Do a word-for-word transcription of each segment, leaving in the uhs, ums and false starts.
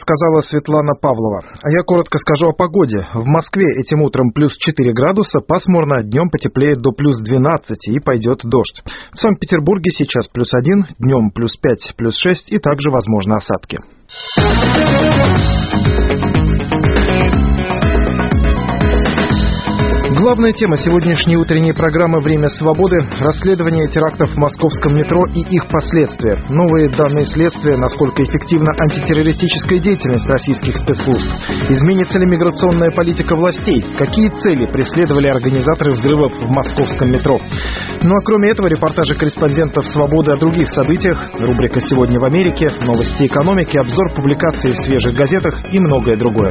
рассказала Светлана Павлова. А я коротко скажу о погоде. В Москве этим утром плюс четыре градуса, пасмурно, днем потеплеет до плюс двенадцати и пойдет дождь. В Санкт-Петербурге сейчас плюс один, днем плюс пять, плюс шесть и также возможны осадки. Главная тема сегодняшней утренней программы «Время свободы» – расследование терактов в московском метро и их последствия. Новые данные следствия, насколько эффективна антитеррористическая деятельность российских спецслужб. Изменится ли миграционная политика властей? Какие цели преследовали организаторы взрывов в московском метро? Ну а кроме этого, репортажи корреспондентов «Свободы» о других событиях, рубрика «Сегодня в Америке», новости экономики, обзор публикаций в свежих газетах и многое другое.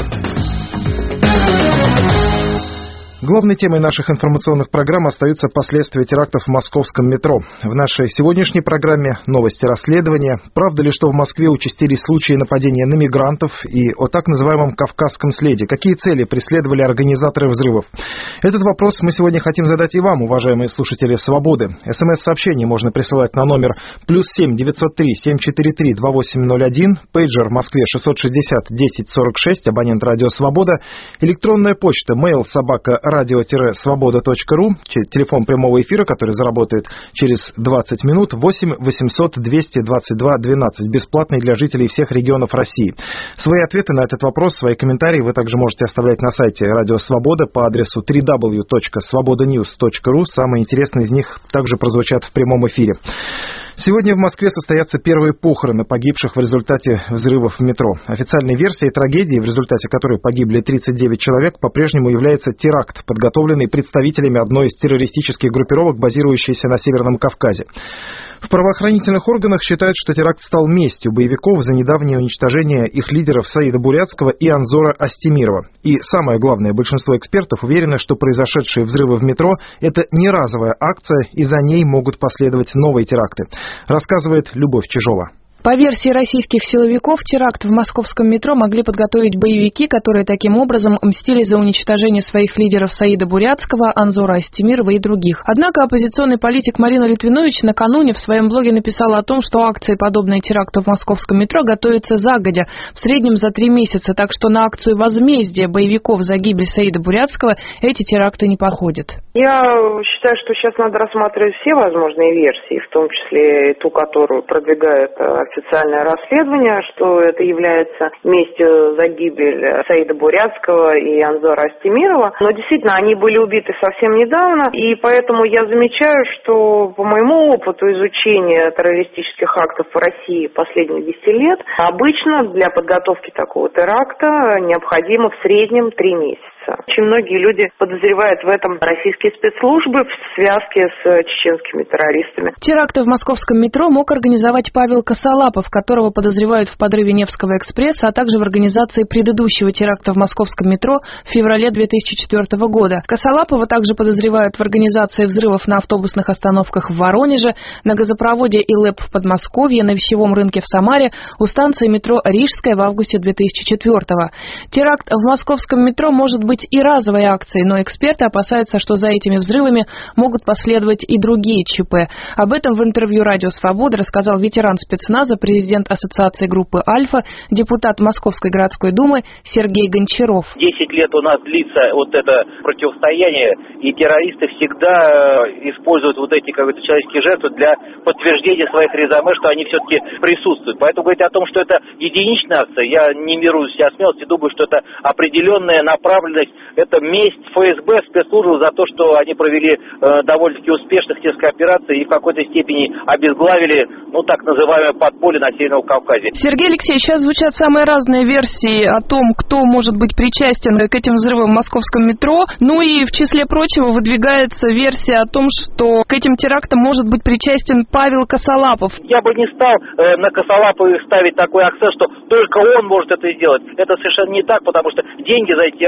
Главной темой наших информационных программ остаются последствия терактов в московском метро. В нашей сегодняшней программе новости расследования. Правда ли, что в Москве участились случаи нападения на мигрантов и о так называемом «Кавказском следе»? Какие цели преследовали организаторы взрывов? Этот вопрос мы сегодня хотим задать и вам, уважаемые слушатели «Свободы». СМС-сообщение можно присылать на номер плюс семь девятьсот три семь четыре три два восемь ноль один, пейджер в Москве шестьсот шестьдесят десять сорок шесть, абонент радио «Свобода», электронная почта mail собака радио-свобода точка ру, телефон прямого эфира, который заработает через двадцать минут, восемь восемьсот двести двадцать два двенадцать, бесплатный для жителей всех регионов России. Свои ответы на этот вопрос, свои комментарии вы также можете оставлять на сайте Радио Свобода по адресу дабл ю дабл ю дабл ю точка свобода ньюс точка ру. Самые интересные из них также прозвучат в прямом эфире. Сегодня в Москве состоятся первые похороны погибших в результате взрывов в метро. Официальной версией трагедии, в результате которой погибли тридцать девять человек, по-прежнему является теракт, подготовленный представителями одной из террористических группировок, базирующейся на Северном Кавказе. В правоохранительных органах считают, что теракт стал местью боевиков за недавнее уничтожение их лидеров Саида Бурятского и Анзора Астемирова. И самое главное, большинство экспертов уверены, что произошедшие взрывы в метро – это не разовая акция, и за ней могут последовать новые теракты. Рассказывает Любовь Чижова. По версии российских силовиков, теракт в московском метро могли подготовить боевики, которые таким образом мстили за уничтожение своих лидеров Саида Бурятского, Анзора Астемирова и других. Однако оппозиционный политик Марина Литвинович накануне в своем блоге написала о том, что акции, подобные теракту в московском метро, готовятся загодя, в среднем за три месяца, так что на акцию возмездия боевиков за гибель Саида Бурятского эти теракты не походят. Я считаю, что сейчас надо рассматривать все возможные версии, в том числе и ту, которую продвигает официальное расследование, что это является местью за гибель Саида Бурятского и Анзора Астемирова. Но действительно, они были убиты совсем недавно, и поэтому я замечаю, что по моему опыту изучения террористических актов в России последних десяти лет, обычно для подготовки такого теракта необходимо в среднем три месяца. Очень многие люди подозревают в этом российские спецслужбы в связке с чеченскими террористами. Теракты в московском метро мог организовать Павел Косолапов, которого подозревают в подрыве Невского экспресса, а также в организации предыдущего теракта в московском метро в феврале две тысячи четвёртого года. Косолапова также подозревают в организации взрывов на автобусных остановках в Воронеже, на газопроводе ИЛЭП в Подмосковье, на вещевом рынке в Самаре, у станции метро Рижская в августе две тысячи четвёртого. Теракт в московском метро может быть и разовой акцией, но эксперты опасаются, что за этими взрывами могут последовать и другие ЧП. Об этом в интервью «Радио Свобода» рассказал ветеран спецназа, президент ассоциации группы «Альфа», депутат Московской городской думы Сергей Гончаров. Десять лет у нас длится вот это противостояние, и террористы всегда используют вот эти как бы человеческие жертвы для подтверждения своих резюме, что они все-таки присутствуют. Поэтому говорить о том, что это единичная акция, я не беру себя смелости, думаю, что это определенная направленность. Это месть ФСБ, спецслужб за то, что они провели э, довольно-таки успешных несколько операций и в какой-то степени обезглавили, ну, так называемое подполье на Северном Кавказе. Сергей Алексеевич, сейчас звучат самые разные версии о том, кто может быть причастен к этим взрывам в московском метро. Ну и в числе прочего выдвигается версия о том, что к этим терактам может быть причастен Павел Косолапов. Я бы не стал э, на Косолапова ставить такой акцент, что только он может это сделать. Это совершенно не так, потому что деньги за эти теракты получают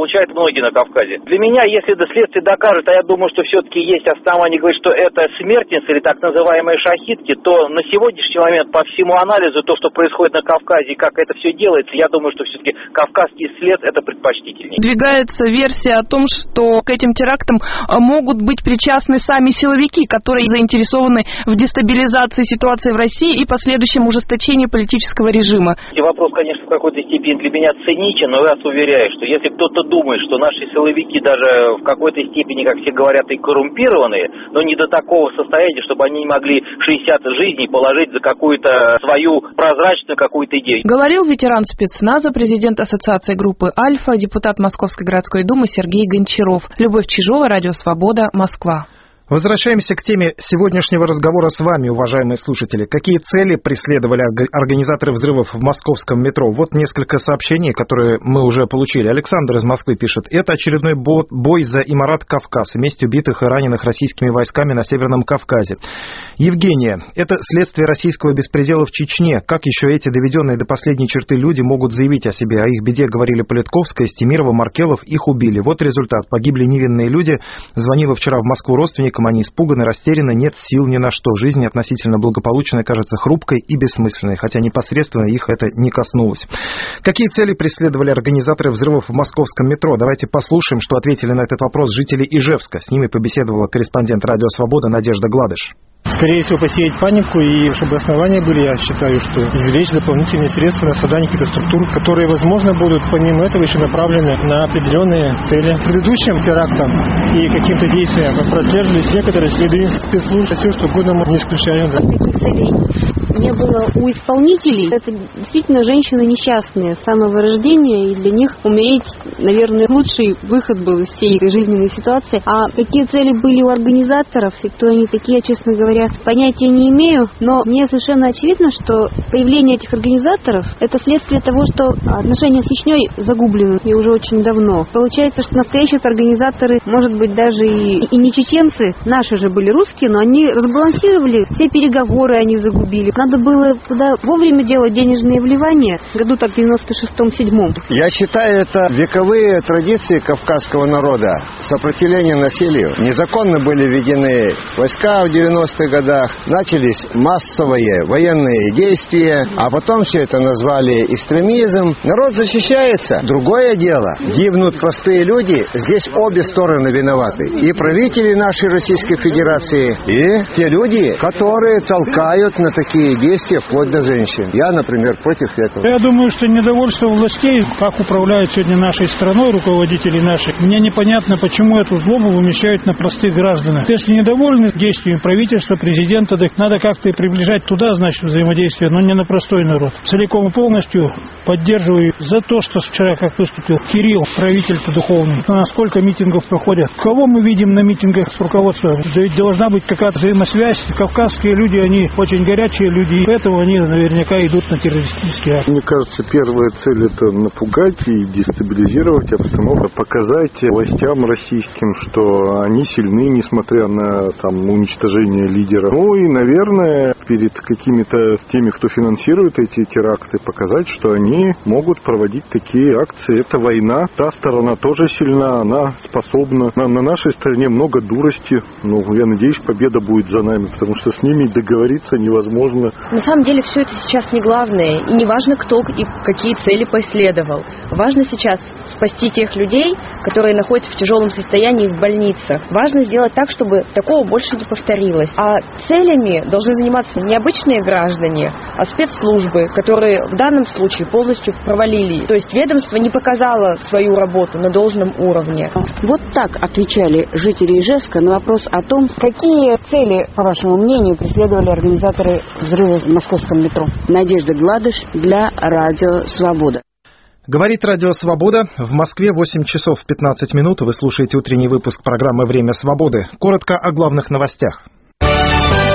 получают многие на Кавказе. Для меня, если до следствия докажет, а я думаю, что все-таки есть основания говорить, что это смертницы или так называемые шахидки, то на сегодняшний момент по всему анализу, то, что происходит на Кавказе и как это все делается, я думаю, что все-таки кавказский след это предпочтительнее. Двигается версия о том, что к этим терактам могут быть причастны сами силовики, которые заинтересованы в дестабилизации ситуации в России и последующем ужесточении политического режима. И вопрос, конечно, в какой-то степени для меня циничен, но я вас уверяю, что если кто-то думает, что наши силовики даже в какой-то степени, как все говорят, и коррумпированные, но не до такого состояния, чтобы они не могли шестьдесят жизней положить за какую-то свою прозрачную какую-то идею. Говорил ветеран спецназа, президент ассоциации группы «Альфа», депутат Московской городской думы Сергей Гончаров. Любовь Чижова, Радио Свобода, Москва. Возвращаемся к теме сегодняшнего разговора с вами, уважаемые слушатели. Какие цели преследовали организаторы взрывов в московском метро? Вот несколько сообщений, которые мы уже получили. Александр из Москвы пишет. Это очередной бой за Имарат Кавказ, месть убитых и раненых российскими войсками на Северном Кавказе. Евгения. Это следствие российского беспредела в Чечне. Как еще эти доведенные до последней черты люди могут заявить о себе? О их беде говорили Политковская, Стемирова, Маркелов. Их убили. Вот результат. Погибли невинные люди. Звонила вчера в Москву родственникам. Они испуганы, растеряны, нет сил ни на что. Жизнь относительно благополучная кажется хрупкой и бессмысленной, хотя непосредственно их это не коснулось. Какие цели преследовали организаторы взрывов в московском метро? Давайте послушаем, что ответили на этот вопрос жители Ижевска. С ними побеседовала корреспондент Радио Свобода Надежда Гладыш. Скорее всего, посеять панику, и чтобы основания были, я считаю, что извлечь дополнительные средства на создание каких-то структур, которые, возможно, будут помимо этого еще направлены на определенные цели. Предыдущим терактам и каким-то действиям прослеживались некоторые следы спецслужб, все что угодно мы не исключаем. Да. Таких целей не было у исполнителей. Это действительно женщины несчастные с самого рождения, и для них умереть, наверное, лучший выход был из всей этой жизненной ситуации. А какие цели были у организаторов, и кто они такие, честно говоря, понятия не имею, но мне совершенно очевидно, что появление этих организаторов – это следствие того, что отношения с Чечней загублены и уже очень давно. Получается, что настоящие организаторы, может быть, даже и, и не чеченцы, наши же были русские, но они разбалансировали, все переговоры они загубили. Надо было туда вовремя делать денежные вливания, в году так в девяносто шестом седьмом. Я считаю, это вековые традиции кавказского народа, сопротивление насилию. Незаконно были введены войска в девяностых годах, начались массовые военные действия, а потом все это назвали экстремизм. Народ защищается. Другое дело, гибнут простые люди, здесь обе стороны виноваты. И правители нашей Российской Федерации, и те люди, которые толкают на такие действия вплоть до женщин. Я, например, против этого. Я думаю, что недовольство властей, как управляют сегодня нашей страной, руководители наших, мне непонятно, почему эту злобу вымещают на простых гражданах. Если недовольны действиями правительства, президента, так надо как-то приближать туда, значит, взаимодействие, но не на простой народ. Целиком и полностью поддерживаю за то, что вчера, как выступил Кирилл, правитель-то духовный. Насколько митингов проходят? Кого мы видим на митингах с руководством? Да ведь должна быть какая-то взаимосвязь. Кавказские люди, они очень горячие люди, и поэтому они наверняка идут на террористические акты. Мне кажется, первая цель – это напугать и дестабилизировать обстановку, показать властям российским, что они сильны, несмотря на там, уничтожение лидера. Ну и, наверное, перед какими-то теми, кто финансирует эти теракты, показать, что они могут проводить такие акции. Это война, та сторона тоже сильна, она способна. На, на нашей стороне много дурости, но я надеюсь, победа будет за нами, потому что с ними договориться невозможно. На самом деле все это сейчас не главное, и не важно, кто и какие цели преследовал. Важно сейчас спасти тех людей, которые находятся в тяжелом состоянии в больницах. Важно сделать так, чтобы такого больше не повторилось. А целями должны заниматься не обычные граждане, а спецслужбы, которые в данном случае полностью провалили. То есть ведомство не показало свою работу на должном уровне. Вот так отвечали жители Ижевска на вопрос о том, какие цели, по вашему мнению, преследовали организаторы взрыва в московском метро. Надежда Гладыш для Радио Свобода. Говорит Радио Свобода. В Москве восемь часов пятнадцать минут. Вы слушаете утренний выпуск программы «Время свободы». Коротко о главных новостях.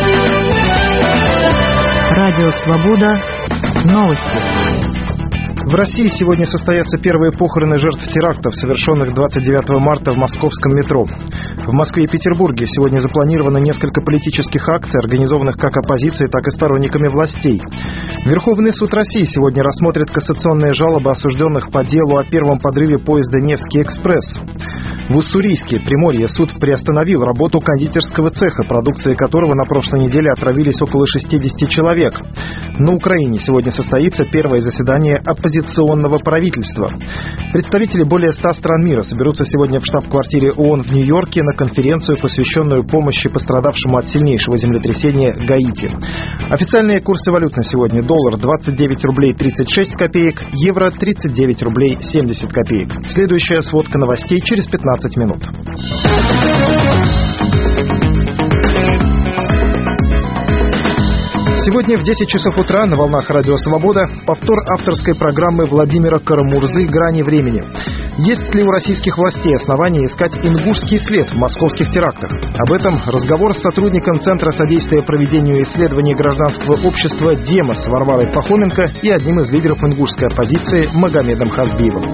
Радио Свобода. Новости. В России сегодня состоятся первые похороны жертв терактов, совершенных двадцать девятого марта в московском метро. В Москве и Петербурге сегодня запланировано несколько политических акций, организованных как оппозицией, так и сторонниками властей. Верховный суд России сегодня рассмотрит кассационные жалобы осужденных по делу о первом подрыве поезда «Невский экспресс». В Уссурийске, Приморье, суд приостановил работу кондитерского цеха, продукцией которого на прошлой неделе отравились около шестидесяти человек. На Украине сегодня состоится первое заседание оппозиционного правительства. Представители более ста стран мира соберутся сегодня в штаб-квартире ООН в Нью-Йорке на конференцию, посвященную помощи пострадавшему от сильнейшего землетрясения Гаити. Официальные курсы валют на сегодня: доллар двадцать девять рублей тридцать шесть копеек, евро тридцать девять рублей семьдесят копеек. Следующая сводка новостей через пятнадцать минут. Сегодня в десять часов утра на волнах Радио Свобода повтор авторской программы Владимира Карамурзы «Грани времени». Есть ли у российских властей основания искать ингушский след в московских терактах? Об этом разговор с сотрудником Центра содействия проведению исследований гражданского общества «Демос» Варварой Пахоменко и одним из лидеров ингушской оппозиции Магомедом Хазбиевым.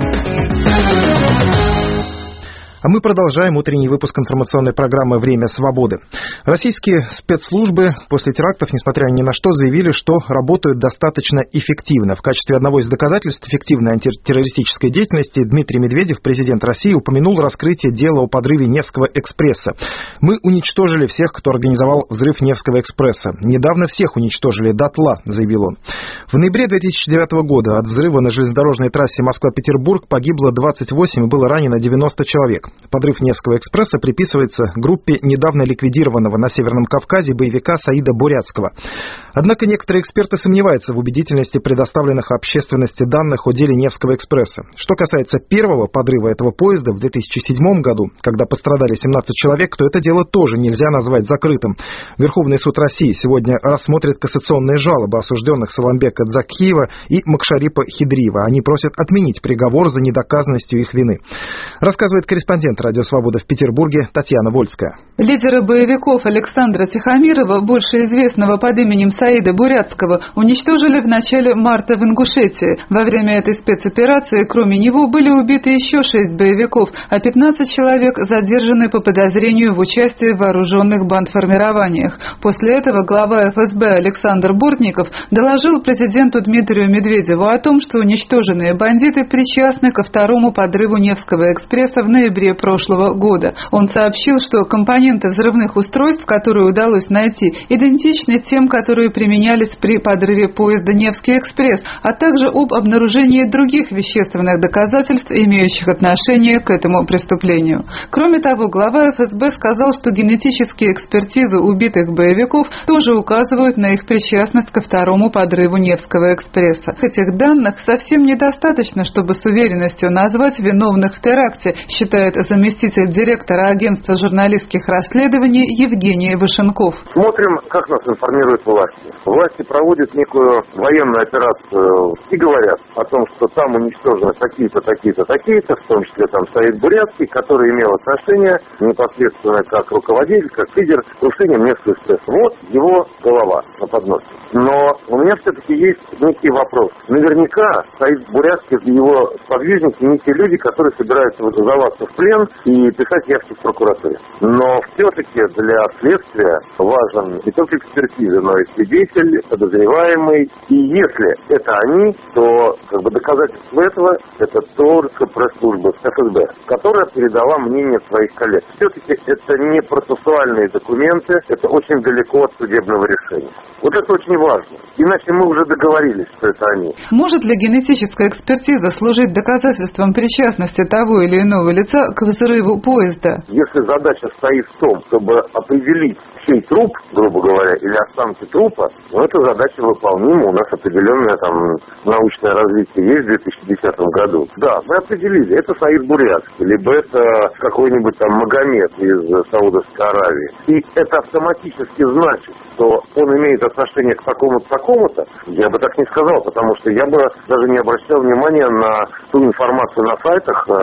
А мы продолжаем утренний выпуск информационной программы «Время свободы». Российские спецслужбы после терактов, несмотря ни на что, заявили, что работают достаточно эффективно. В качестве одного из доказательств эффективной антитеррористической деятельности Дмитрий Медведев, президент России, упомянул раскрытие дела о подрыве Невского экспресса. «Мы уничтожили всех, кто организовал взрыв Невского экспресса. Недавно всех уничтожили дотла», — заявил он. В ноябре две тысячи девятого года от взрыва на железнодорожной трассе Москва-Петербург погибло двадцать восемь и было ранено девяносто человек. Подрыв Невского экспресса приписывается группе недавно ликвидированного на Северном Кавказе боевика Саида Бурятского. Однако некоторые эксперты сомневаются в убедительности предоставленных общественности данных о деле Невского экспресса. Что касается первого подрыва этого поезда в две тысячи седьмом году, когда пострадали семнадцать человек, то это дело тоже нельзя назвать закрытым. Верховный суд России сегодня рассмотрит кассационные жалобы осужденных Саламбека Дзакиева и Макшарипа Хидриева. Они просят отменить приговор за недоказанностью их вины. Рассказывает корреспондент Радио Свобода в Петербурге Татьяна Вольская. Лидера боевиков Александра Тихомирова, больше известного под именем Саида Бурятского, уничтожили в начале марта в Ингушетии. Во время этой спецоперации, кроме него, были убиты еще шесть боевиков, а пятнадцать человек задержаны по подозрению в участии в вооруженных бандформированиях. После этого глава эф эс бэ Александр Бортников доложил президенту Дмитрию Медведеву о том, что уничтоженные бандиты причастны ко второму подрыву Невского экспресса в ноябре прошлого года. Он сообщил, что компоненты взрывных устройств, которые удалось найти, идентичны тем, которые применялись при подрыве поезда «Невский экспресс», а также об обнаружении других вещественных доказательств, имеющих отношение к этому преступлению. Кроме того, глава эф эс бэ сказал, что генетические экспертизы убитых боевиков тоже указывают на их причастность ко второму подрыву Невского экспресса. Этих данных совсем недостаточно, чтобы с уверенностью назвать виновных в теракте, считает заместитель директора агентства журналистских расследований Евгений Вашенков. Смотрим, как нас информируют власти. Власти проводят некую военную операцию и говорят о том, что там уничтожены такие-то, такие-то, такие-то, в том числе там Саид Бурятский, который имел отношение непосредственно как руководитель, как лидер к крушению Невского экспресса. Вот его голова на подносе. Но у меня все-таки есть некий вопрос. Наверняка Саид Бурятский и его сподвижники не те люди, которые собираются вызываться в плен и писать явки в прокуратуре. Но все-таки для следствия важен не только экспертиза, но и свидетель, подозреваемый. И если это они, то как бы доказательство этого – это только пресс-служба эф эс бэ, которая передала мнение своих коллег. Все-таки это не процессуальные документы, это очень далеко от судебного решения. Вот это очень важно. Иначе мы уже договорились, что это они. Может ли генетическая экспертиза служить доказательством причастности того или иного лица к взрыву поезда? Если задача стоит в том, чтобы определить, чей труп, грубо говоря, или останки трупа, но эта задача выполнима. У нас определенное там научное развитие есть в две тысячи десятом году. Да, мы определили, это Саид Бурятский, либо это какой-нибудь там Магомед из Саудовской Аравии. И это автоматически значит, что он имеет отношение к такому-то, такому-то. Я бы так не сказал, потому что я бы даже не обращал внимания на ту информацию на сайтах э,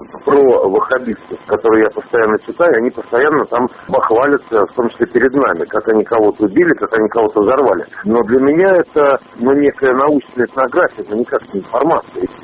про ваххабистов, которые я постоянно читаю. Они постоянно там бахвалятся, в том числе перед нами, как они кого-то убили, как они кого-то взорвали. Но для меня это ну, некая научная этнография, это никак не информация.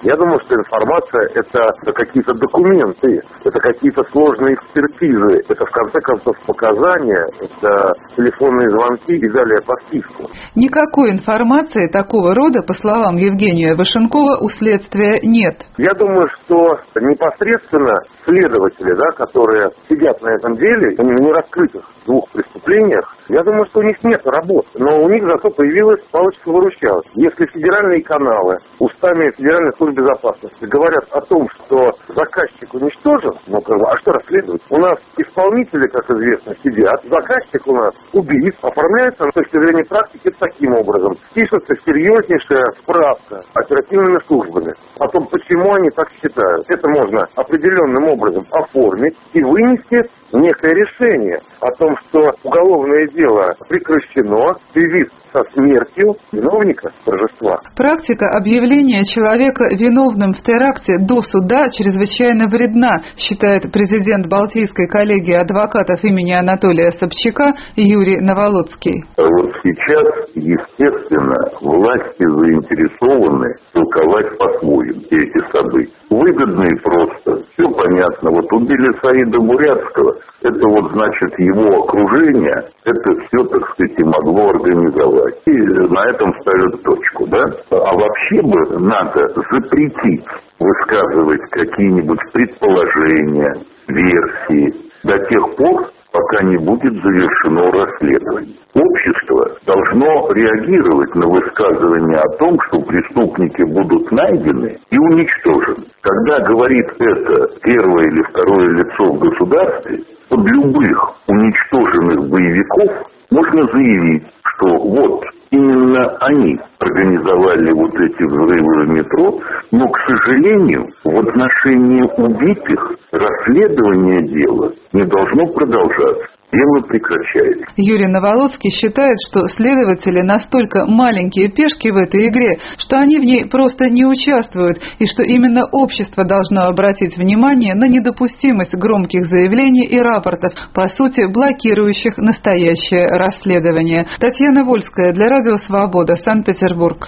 Я думаю, что информация – это какие-то документы, это какие-то сложные экспертизы, это, в конце концов, показания, это телефонные звонки и далее по списку. Никакой информации такого рода, по словам Евгения Вашенкова, у следствия нет. Я думаю, что непосредственно следователи, да, которые сидят на этом деле, в нераскрытых двух преступлениях, я думаю, что у них нет работы. Но у них зато появилась палочка-выручалочка. Если федеральные каналы устами Федеральной службы безопасности говорят о том, что заказчик уничтожен, ну как бы, а что расследовать? У нас исполнители, как известно, сидят, заказчик у нас убийц, оформляется с точки зрения практики таким образом. Пишется серьезнейшая справка оперативными службами о том, почему они так считают. Это можно определенным образом оформить и вынести некое решение о том, что уголовное дело прекращено в связи со смертью виновника торжества. Практика объявления человека виновным в теракте до суда чрезвычайно вредна, считает президент Балтийской коллегии адвокатов имени Анатолия Собчака Юрий Наволоцкий. Вот сейчас, естественно, власти заинтересованы толковать по-своему эти события. Выгодные просто. Все понятно. Вот убили Саида Бурятского. Это вот значит его окружение, это все, так сказать, и могло организовать. И на этом ставят точку, да? А вообще бы надо запретить высказывать какие-нибудь предположения, версии до тех пор, пока не будет завершено расследование. Общество должно реагировать на высказывания о том, что преступники будут найдены и уничтожены. Когда говорит это первое или второе лицо в государстве, под любых уничтоженных боевиков можно заявить, что вот именно они организовали вот эти взрывы в метро, но, к сожалению, в отношении убитых расследование дела не должно продолжаться. Дело прекращается. Юрий Наволоцкий считает, что следователи настолько маленькие пешки в этой игре, что они в ней просто не участвуют, и что именно общество должно обратить внимание на недопустимость громких заявлений и рапортов, по сути, блокирующих настоящее расследование. Татьяна Вольская для Радио Свобода, Санкт-Петербург.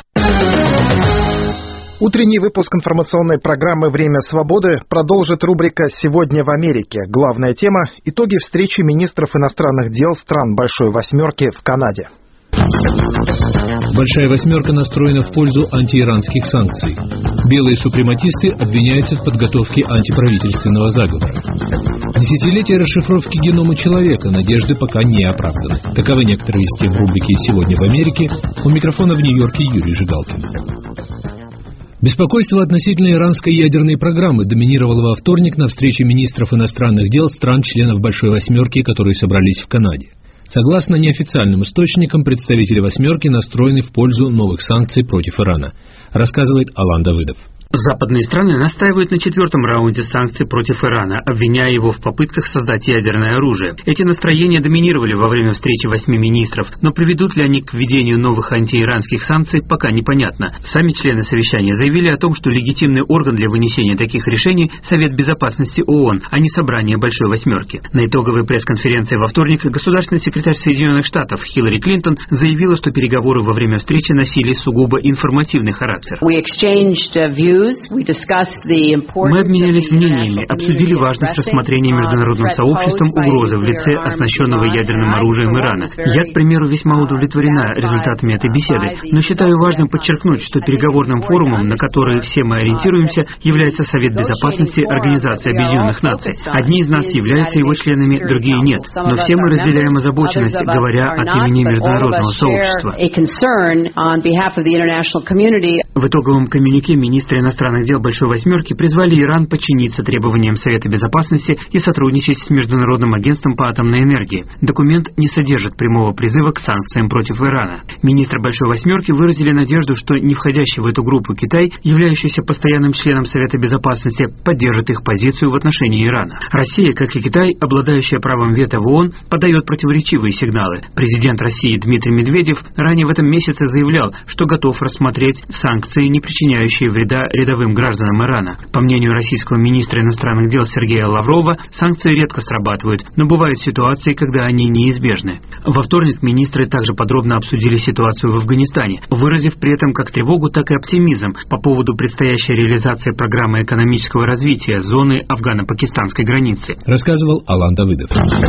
Утренний выпуск информационной программы «Время свободы» продолжит рубрика «Сегодня в Америке». Главная тема – итоги встречи министров иностранных дел стран Большой Восьмерки в Канаде. Большая Восьмерка настроена в пользу антииранских санкций. Белые супрематисты обвиняются в подготовке антиправительственного заговора. Десятилетие расшифровки генома человека, надежды пока не оправданы. Таковы некоторые из тем рубрики «Сегодня в Америке». У микрофона в Нью-Йорке Юрий Жигалкин. Беспокойство относительно иранской ядерной программы доминировало во вторник на встрече министров иностранных дел стран-членов Большой Восьмерки, которые собрались в Канаде. Согласно неофициальным источникам, представители «восьмерки» настроены в пользу новых санкций против Ирана, рассказывает Алан Давыдов. Западные страны настаивают на четвертом раунде санкций против Ирана, обвиняя его в попытках создать ядерное оружие. Эти настроения доминировали во время встречи восьми министров, но приведут ли они к введению новых антииранских санкций, пока непонятно. Сами члены совещания заявили о том, что легитимный орган для вынесения таких решений – Совет Безопасности ООН, а не собрание Большой Восьмерки. На итоговой пресс-конференции во вторник государственный секретарь Соединенных Штатов Хиллари Клинтон заявила, что переговоры во время встречи носили сугубо информативный характер. Мы обменялись мнениями, обсудили важность рассмотрения международным сообществом угрозы в лице оснащенного ядерным оружием Ирана. Я, к примеру, весьма удовлетворена результатами этой беседы, но считаю важным подчеркнуть, что переговорным форумом, на который все мы ориентируемся, является Совет Безопасности Организации Объединенных Наций. Одни из нас являются его членами, другие нет. Но все мы разделяем озабоченность, говоря от имени международного сообщества. В итоговом коммюнике министры иностранных дел Большой Восьмерки призвали Иран подчиниться требованиям Совета Безопасности и сотрудничать с Международным агентством по атомной энергии. Документ не содержит прямого призыва к санкциям против Ирана. Министры Большой Восьмерки выразили надежду, что не входящий в эту группу Китай, являющийся постоянным членом Совета Безопасности, поддержит их позицию в отношении Ирана. Россия, как и Китай, обладающая правом вето в ООН, подает противоречивые сигналы. Президент России Дмитрий Медведев ранее в этом месяце заявлял, что готов рассмотреть санкции, не причиняющие вреда рядовым гражданам Ирана. По мнению российского министра иностранных дел Сергея Лаврова, санкции редко срабатывают, но бывают ситуации, когда они неизбежны. Во вторник министры также подробно обсудили ситуацию в Афганистане, выразив при этом как тревогу, так и оптимизм по поводу предстоящей реализации программы экономического развития зоны афгано-пакистанской границы. Рассказывал Алан Давыдов.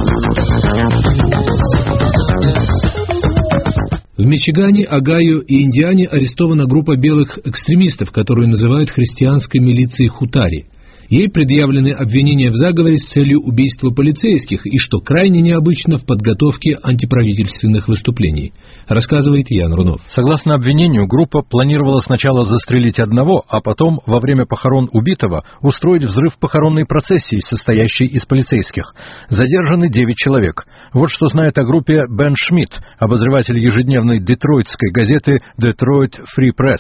В Мичигане, Огайо и Индиане арестована группа белых экстремистов, которую называют христианской милицией Хутари. Ей предъявлены обвинения в заговоре с целью убийства полицейских и, что крайне необычно, в подготовке антиправительственных выступлений, рассказывает Ян Рунов. Согласно обвинению, группа планировала сначала застрелить одного, а потом, во время похорон убитого, устроить взрыв похоронной процессии, состоящей из полицейских. Задержаны девять человек. Вот что знает о группе Бен Шмидт, обозреватель ежедневной детройтской газеты «Detroit Free Press».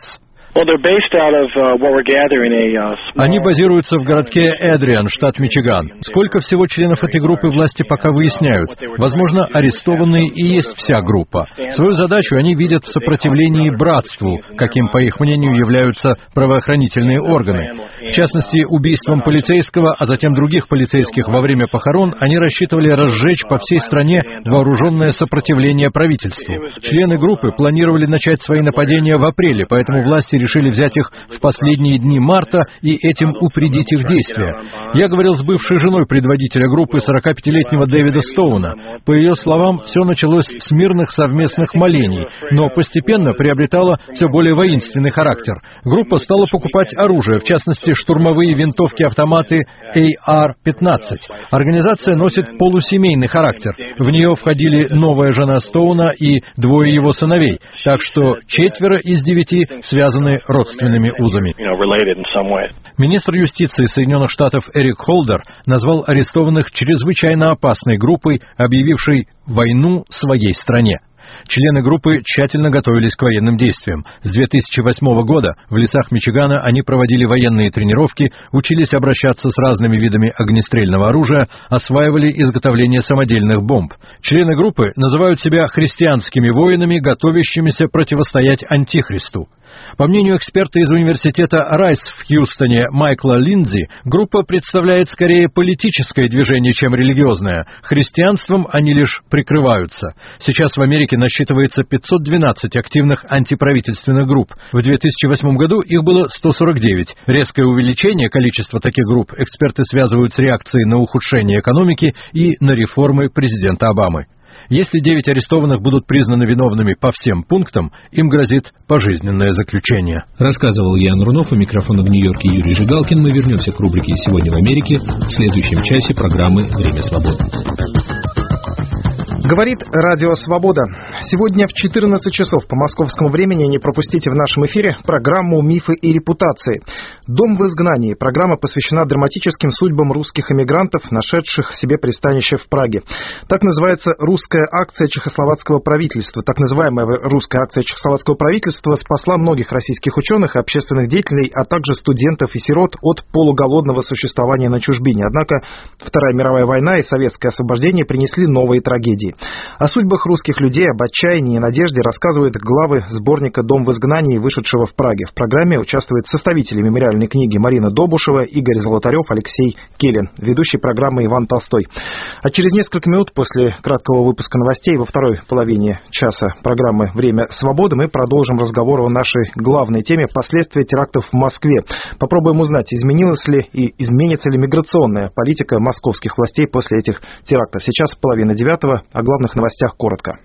Они базируются в городке Эдриан, штат Мичиган. Сколько всего членов этой группы власти пока выясняют. Возможно, арестованные и есть вся группа. Свою задачу они видят в сопротивлении братству, каким, по их мнению, являются правоохранительные органы. В частности, убийством полицейского, а затем других полицейских во время похорон они рассчитывали разжечь по всей стране вооруженное сопротивление правительству. Члены группы планировали начать свои нападения в апреле, поэтому власти решили взять их в последние дни марта и этим упредить их действия. Я говорил с бывшей женой предводителя группы, сорокапятилетнего Дэвида Стоуна. По ее словам, все началось с мирных совместных молений, но постепенно приобретало все более воинственный характер. Группа стала покупать оружие, в частности, штурмовые винтовки-автоматы эй ар пятнадцать. Организация носит полусемейный характер. В нее входили новая жена Стоуна и двое его сыновей, так что четверо из девяти связаны родственными узами. Министр юстиции Соединенных Штатов Эрик Холдер назвал арестованных чрезвычайно опасной группой, объявившей войну своей стране. Члены группы тщательно готовились к военным действиям. С две тысячи восьмого года в лесах Мичигана они проводили военные тренировки, учились обращаться с разными видами огнестрельного оружия, осваивали изготовление самодельных бомб. Члены группы называют себя христианскими воинами, готовящимися противостоять Антихристу. По мнению эксперта из университета Райс в Хьюстоне Майкла Линдзи, группа представляет скорее политическое движение, чем религиозное. Христианством они лишь прикрываются. Сейчас в Америке насчитывается пятьсот двенадцать активных антиправительственных групп. В две тысячи восьмом году их было сто сорок девять. Резкое увеличение количества таких групп эксперты связывают с реакцией на ухудшение экономики и на реформы президента Обамы. Если девять арестованных будут признаны виновными по всем пунктам, им грозит пожизненное заключение. Рассказывал Ян Рунов, у микрофона в Нью-Йорке Юрий Жигалкин. Мы вернемся к рубрике «Сегодня в Америке» в следующем часе программы «Время свободы». Говорит Радио Свобода. Сегодня в четырнадцать часов по московскому времени не пропустите в нашем эфире программу «Мифы и репутации». «Дом в изгнании». Программа посвящена драматическим судьбам русских эмигрантов, нашедших себе пристанище в Праге. Так называется русская акция чехословацкого правительства. Так называемая русская акция чехословацкого правительства спасла многих российских ученых и общественных деятелей, а также студентов и сирот от полуголодного существования на чужбине. Однако Вторая мировая война и советское освобождение принесли новые трагедии. О судьбах русских людей, об отчаянии и надежде рассказывают главы сборника «Дом в изгнании», вышедшего в Праге. В программе участвуют составители мемориальной книги Марина Добушева, Игорь Золотарев, Алексей Келин, ведущий программы Иван Толстой. А через несколько минут после краткого выпуска новостей во второй половине часа программы «Время свободы» мы продолжим разговор о нашей главной теме – последствия терактов в Москве. Попробуем узнать, изменилась ли и изменится ли миграционная политика московских властей после этих терактов. Сейчас половина девятого. О главных новостях коротко.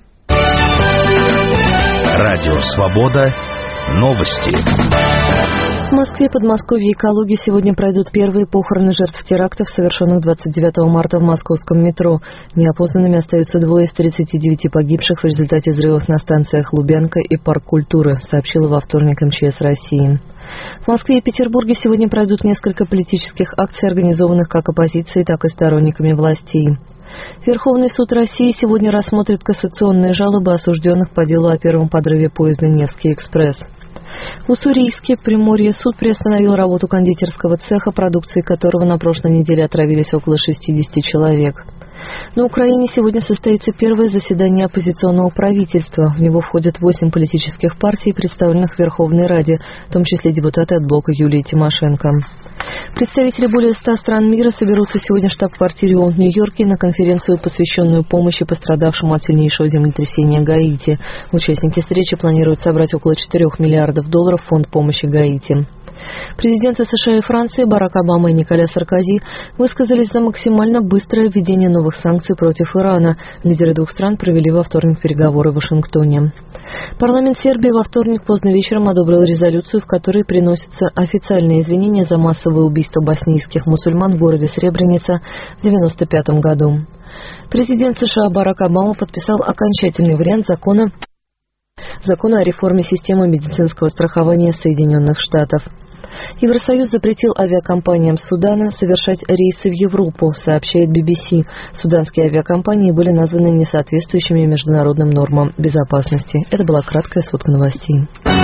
Радио «Свобода». Новости. В Москве, Подмосковье и Калуге сегодня пройдут первые похороны жертв терактов, совершенных двадцать девятого марта в московском метро. Неопознанными остаются двое из тридцати девяти погибших в результате взрывов на станциях Лубянка и Парк культуры, сообщила во вторник эм че эс России. В Москве и Петербурге сегодня пройдут несколько политических акций, организованных как оппозицией, так и сторонниками властей. Верховный суд России сегодня рассмотрит кассационные жалобы осужденных по делу о первом подрыве поезда «Невский экспресс». В Уссурийске, Приморье, суд приостановил работу кондитерского цеха, продукцией которого на прошлой неделе отравились около шестидесяти человек. На Украине сегодня состоится первое заседание оппозиционного правительства. В него входят восемь политических партий, представленных в Верховной Раде, в том числе депутаты от блока Юлии Тимошенко. Представители более ста стран мира соберутся сегодня в штаб-квартире ООН в Нью-Йорке на конференцию, посвященную помощи пострадавшим от сильнейшего землетрясения Гаити. Участники встречи планируют собрать около четырёх миллиардов долларов в фонд помощи Гаити. Президенты США и Франции Барак Обама и Николя Саркози высказались за максимально быстрое введение новых санкций против Ирана. Лидеры двух стран провели во вторник переговоры в Вашингтоне. Парламент Сербии во вторник поздно вечером одобрил резолюцию, в которой приносятся официальные извинения за массовое убийство боснийских мусульман в городе Сребреница в девяносто пятом году. Президент США Барак Обама подписал окончательный вариант закона, закона о реформе системы медицинского страхования Соединенных Штатов. Евросоюз запретил авиакомпаниям Судана совершать рейсы в Европу, сообщает би би си. Суданские авиакомпании были названы несоответствующими международным нормам безопасности. Это была краткая сводка новостей.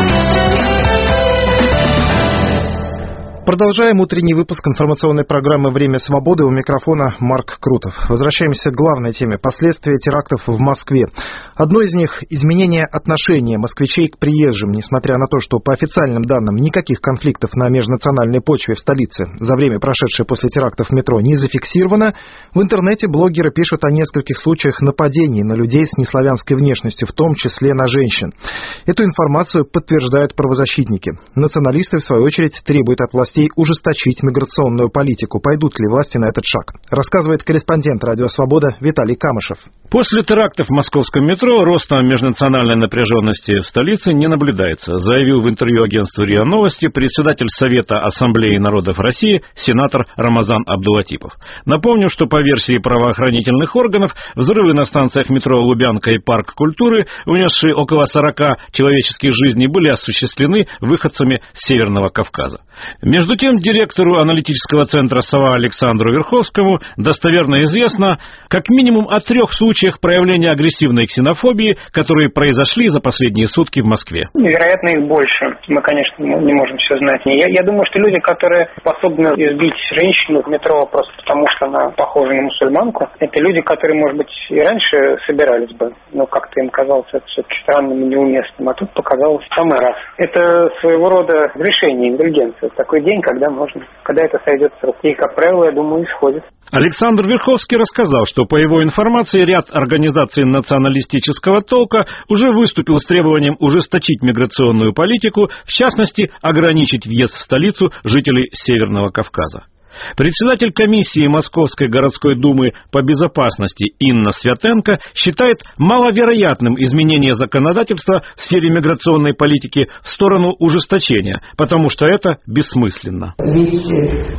Продолжаем утренний выпуск информационной программы «Время свободы». У микрофона Марк Крутов. Возвращаемся к главной теме – последствия терактов в Москве. Одно из них – изменение отношения москвичей к приезжим. Несмотря на то, что по официальным данным никаких конфликтов на межнациональной почве в столице за время, прошедшее после терактов в метро, не зафиксировано, в интернете блогеры пишут о нескольких случаях нападений на людей с неславянской внешностью, в том числе на женщин. Эту информацию подтверждают правозащитники. Националисты, в свою очередь, требуют от властей ужесточить миграционную политику. Пойдут ли власти на этот шаг? Рассказывает корреспондент «Радио Свобода» Виталий Камышев. После терактов в московском метро роста межнациональной напряженности в столице не наблюдается, заявил в интервью агентству РИА Новости председатель Совета Ассамблеи народов России сенатор Рамазан Абдулатипов. Напомню, что по версии правоохранительных органов, взрывы на станциях метро Лубянка и Парк культуры, унесшие около сорока человеческих жизней, были осуществлены выходцами с Северного Кавказа. Между тем, директору аналитического центра «Сова» Александру Верховскому достоверно известно как минимум о трех случаях проявления агрессивной ксенофобии, которые произошли за последние сутки в Москве. Вероятно, их больше. Мы, конечно, не можем все знать. Я, я думаю, что люди, которые способны избить женщину в метро просто потому, что она похожа на мусульманку, это люди, которые, может быть, и раньше собирались бы, но как-то им казалось это все-таки странным и неуместным, а тут показалось в самый раз. Это своего рода решение, индульгенция. Такой день, когда можно, когда это сойдет с рук. И, как правило, я думаю, исходит. Александр Верховский рассказал, что, по его информации, ряд организаций националистического толка уже выступил с требованием ужесточить миграционную политику, в частности, ограничить въезд в столицу жителей Северного Кавказа. Председатель комиссии Московской городской думы по безопасности Инна Святенко считает маловероятным изменение законодательства в сфере миграционной политики в сторону ужесточения, потому что это бессмысленно. Ведь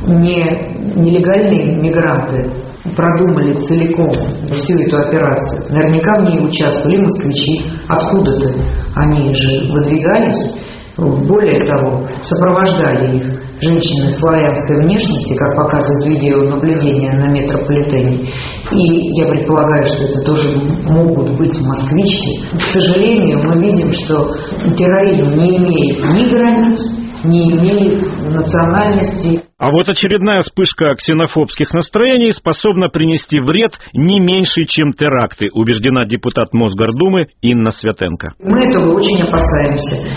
не нелегальные мигранты продумали целиком всю эту операцию. Наверняка в ней участвовали москвичи откуда-то. Они же выдвигались, более того, сопровождали их женщины славянской внешности, как показывает видеонаблюдение на метрополитене. И я предполагаю, что это тоже могут быть москвички. К сожалению, мы видим, что терроризм не имеет ни границ, не имеет национальности. А вот очередная вспышка ксенофобских настроений способна принести вред не меньше, чем теракты, убеждена депутат Мосгордумы Инна Святенко. Мы этого очень опасаемся.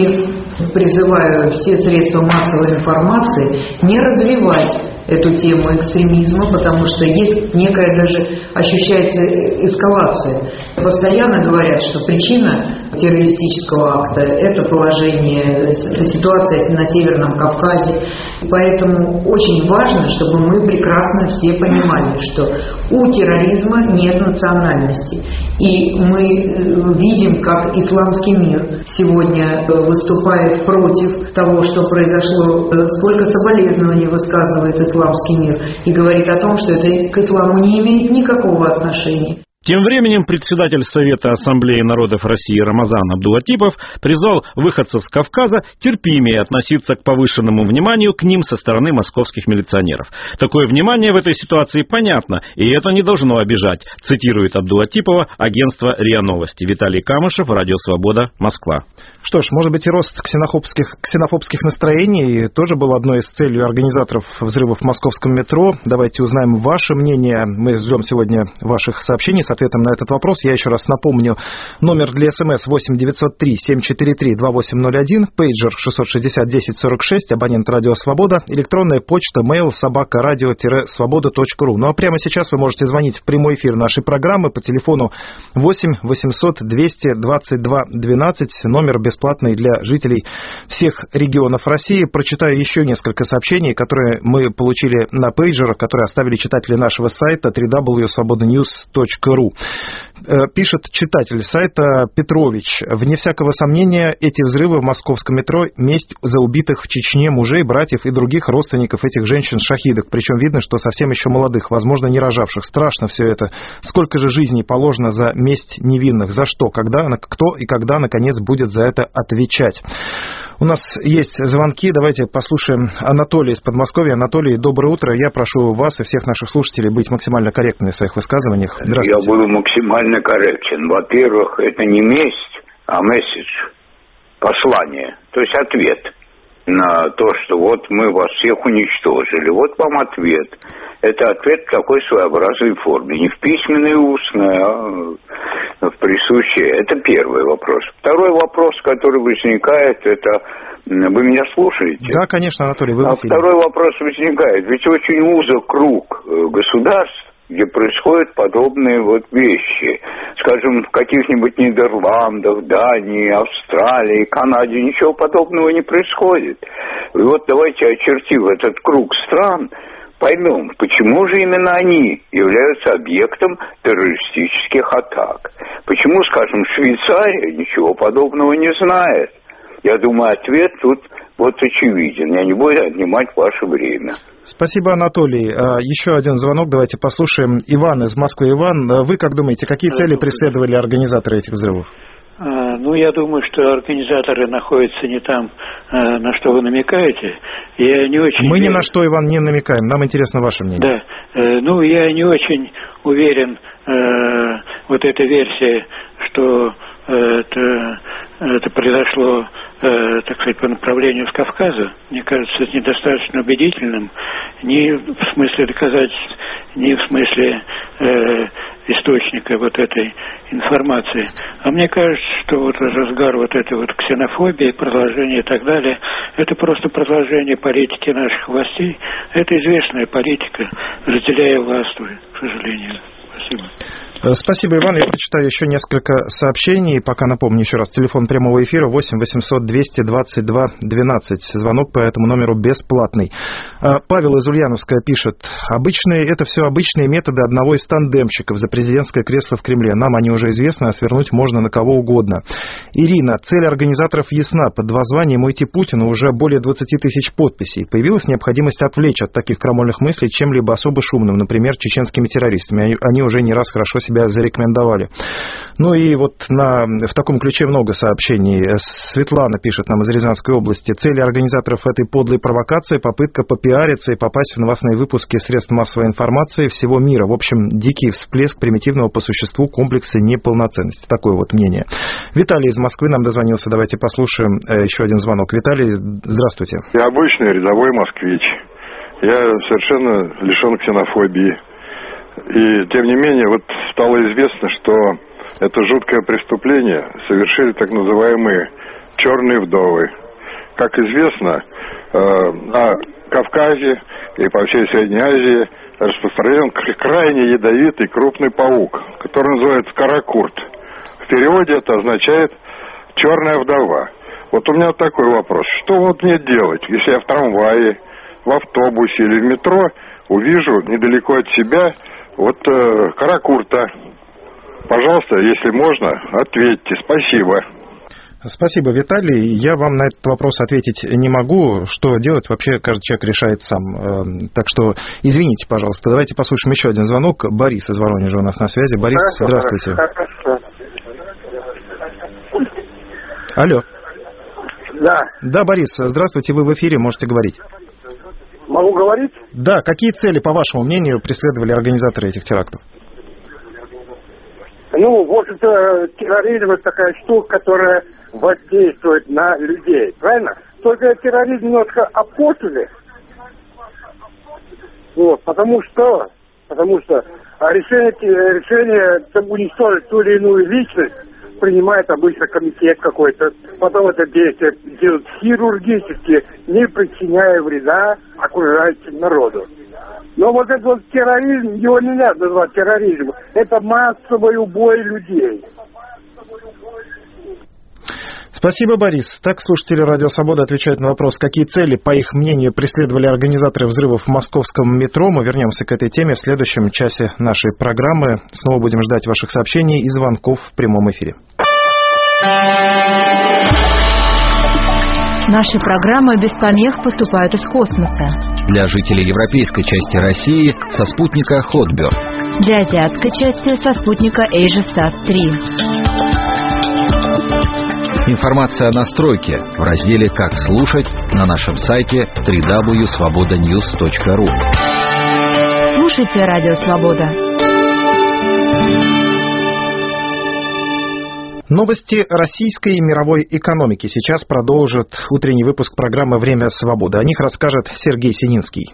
И призываю все средства массовой информации не развивать эту тему экстремизма, потому что есть некая даже, ощущается эскалация. Постоянно говорят, что причина террористического акта – это положение, это ситуация на Северном Кавказе. Поэтому очень важно, чтобы мы прекрасно все понимали, что у терроризма нет национальности. И мы видим, как исламский мир сегодня выступает против того, что произошло, сколько соболезнований высказывает исламский мир и говорит о том, что это к исламу не имеет никакого отношения. Тем временем председатель Совета Ассамблеи народов России Рамазан Абдулатипов призвал выходцев с Кавказа терпимее относиться к повышенному вниманию к ним со стороны московских милиционеров. Такое внимание в этой ситуации понятно, и это не должно обижать, цитирует Абдулатипова агентство РИА Новости. Виталий Камышев, Радио Свобода, Москва. Что ж, может быть, и рост ксенофобских, ксенофобских настроений тоже был одной из целей организаторов взрывов в московском метро. Давайте узнаем ваше мнение. Мы ждем сегодня ваших сообщений с ответом на этот вопрос. Я еще раз напомню, номер для СМС восемь девятьсот три семь четыре три два восемь ноль один, пейджер шестьсот шестьдесят десять сорок шесть, абонент Радио Свобода, электронная почта, mail собака радио свобода точка ру. Ну а прямо сейчас вы можете звонить в прямой эфир нашей программы по телефону восемь восемьсот двести двадцать два двенадцать, номер бесплатный для жителей всех регионов России. Прочитаю еще несколько сообщений, которые мы получили на пейджер, которые оставили читатели нашего сайта дабл ю дабл ю дабл ю точка свобода ньюс точка ру. Пишет читатель сайта Петрович: вне всякого сомнения, эти взрывы в московском метро – месть за убитых в Чечне мужей, братьев и других родственников этих женщин-шахидок. Причем видно, что совсем еще молодых, возможно, не рожавших. Страшно все это. Сколько же жизней положено за месть невинных? За что? Когда, кто и когда, наконец, будет за это отвечать? У нас есть звонки. Давайте послушаем Анатолия из Подмосковья. Анатолий, доброе утро. Я прошу вас и всех наших слушателей быть максимально корректными в своих высказываниях. Здравствуйте. Я буду максимально корректен. Во-первых, это не месть, а месседж, послание, то есть ответ на то, что вот мы вас всех уничтожили. Вот вам ответ. Это ответ в такой своеобразной форме. Не в письменной и устной, а в присущей. Это первый вопрос. Второй вопрос, который возникает, это... Вы меня слушаете? Да, конечно, Анатолий, вы в эфире. А второй вопрос возникает. Ведь очень узок круг государств, где происходят подобные вот вещи. Скажем, в каких-нибудь Нидерландах, Дании, Австралии, Канаде ничего подобного не происходит. И вот давайте, очертив этот круг стран, поймем, почему же именно они являются объектом террористических атак. Почему, скажем, Швейцария ничего подобного не знает? Я думаю, ответ тут вот очевиден. Я не буду отнимать ваше время. Спасибо, Анатолий. Еще один звонок. Давайте послушаем. Иван из Москвы. Иван, вы как думаете, какие цели преследовали организаторы этих взрывов? Ну, я думаю, что организаторы находятся не там, на что вы намекаете. Я не очень Мы верю... ни на что, Иван, не намекаем. Нам интересно ваше мнение. Да. Ну, я не очень уверен, вот эта версия, что это, это произошло, так сказать, по направлению с Кавказа. Мне кажется, это недостаточно убедительным. Ни в смысле доказательств, ни в смысле э, источника вот этой информации. А мне кажется, что вот разгар вот этой вот ксенофобии, продолжение и так далее, это просто продолжение политики наших властей. Это известная политика, разделяя властвует, к сожалению. Спасибо. Спасибо, Иван. Я прочитаю еще несколько сообщений. Пока напомню еще раз. Телефон прямого эфира восемь восемьсот двести двадцать два двенадцать. Звонок по этому номеру бесплатный. Павел из Ульяновска пишет: обычные, это все обычные методы одного из тандемщиков за президентское кресло в Кремле. Нам они уже известны, а свернуть можно на кого угодно. Ирина, цель организаторов ясна. Под воззванием «Уйти Путину» уже более двадцати тысяч подписей. Появилась необходимость отвлечь от таких крамольных мыслей чем-либо особо шумным, например, чеченскими террористами. Они, они уже не раз хорошо себя зарекомендовали. Ну и вот на, в таком ключе много сообщений. Светлана пишет нам из Рязанской области: цели организаторов этой подлой провокации — попытка попиариться и попасть в новостные выпуски средств массовой информации всего мира. В общем, дикий всплеск примитивного по существу комплекса неполноценности. Такое вот мнение. Виталий из Москвы нам дозвонился. Давайте послушаем еще один звонок. Виталий, здравствуйте. Я обычный рядовой москвич. Я совершенно лишен ксенофобии. И, тем не менее, вот стало известно, что это жуткое преступление совершили так называемые «черные вдовы». Как известно, на Кавказе и по всей Средней Азии распространен крайне ядовитый крупный паук, который называется каракурт. В переводе это означает «черная вдова». Вот у меня такой вопрос. Что вот мне делать, если я в трамвае, в автобусе или в метро увижу недалеко от себя вот э, каракурта? Пожалуйста, если можно, ответьте. Спасибо. Спасибо, Виталий. Я вам на этот вопрос ответить не могу. Что делать, вообще каждый человек решает сам. Так что извините, пожалуйста. Давайте послушаем еще один звонок. Борис из Воронежа у нас на связи. Борис, хорошо, здравствуйте. Хорошо. Алло. Да. Да, Борис, здравствуйте, вы в эфире, можете говорить. Могу говорить? Да, какие цели, по вашему мнению, преследовали организаторы этих терактов? Ну, в общем-то, терроризм — это такая штука, которая воздействует на людей, правильно? Только терроризм немножко опошлили. Вот, потому что, потому что решение, решение уничтожить ту или иную личность принимает обычно комитет какой-то. Потом это действие делают хирургически, не причиняя вреда окружающему народу. Но вот этот вот терроризм, его нельзя назвать терроризмом. Это массовый убой людей. Спасибо, Борис. Так, слушатели Радио Свобода отвечают на вопрос, какие цели, по их мнению, преследовали организаторы взрывов в московском метро. Мы вернемся к этой теме в следующем часе нашей программы. Снова будем ждать ваших сообщений и звонков в прямом эфире. Наши программы без помех поступают из космоса. Для жителей европейской части России со спутника Хотберг. Для азиатской части со спутника AsiaSat три. Информация о настройке в разделе «Как слушать» на нашем сайте дабл ю дабл ю дабл ю точка свобода ньюс точка ру. Слушайте Радио Свобода. Новости российской и мировой экономики сейчас продолжит утренний выпуск программы «Время свободы». О них расскажет Сергей Сининский.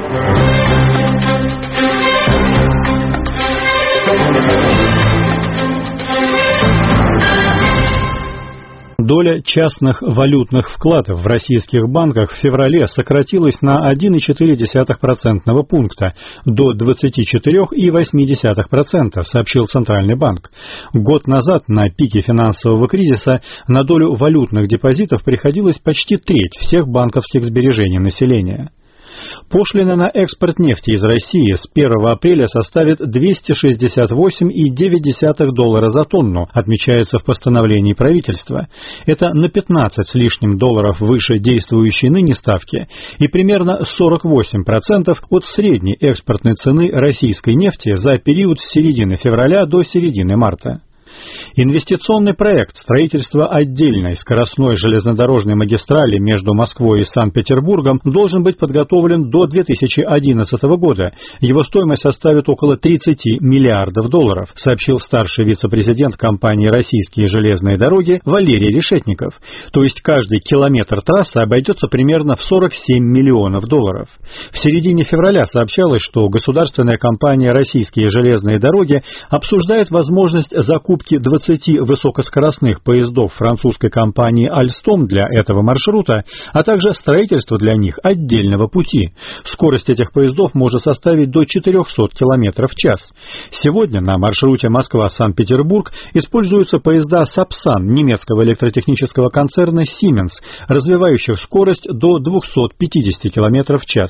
Доля частных валютных вкладов в российских банках в феврале сократилась на один целых четыре десятых процентного пункта до двадцать четыре целых восемь десятых процента, сообщил Центральный банк. Год назад на пике финансового кризиса на долю валютных депозитов приходилось почти треть всех банковских сбережений населения. Пошлина на экспорт нефти из России с первого апреля составит двести шестьдесят восемь целых девять десятых доллара за тонну, отмечается в постановлении правительства. Это на пятнадцать с лишним долларов выше действующей ныне ставки и примерно сорок восемь процентов от средней экспортной цены российской нефти за период с середины февраля до середины марта. Инвестиционный проект строительства отдельной скоростной железнодорожной магистрали между Москвой и Санкт-Петербургом должен быть подготовлен до две тысячи одиннадцатого года. Его стоимость составит около тридцать миллиардов долларов, сообщил старший вице-президент компании «Российские железные дороги» Валерий Решетников. То есть каждый километр трассы обойдется примерно в сорок семь миллионов долларов. В середине февраля сообщалось, что государственная компания «Российские железные дороги» обсуждает возможность закупки двадцати высокоскоростных поездов французской компании Alstom для этого маршрута, а также строительство для них отдельного пути. Скорость этих поездов может составить до четырехсот километров в час. Сегодня на маршруте Москва-Санкт-Петербург используются поезда Сапсан немецкого электротехнического концерна Siemens, развивающих скорость до двухсот пятидесяти километров в час.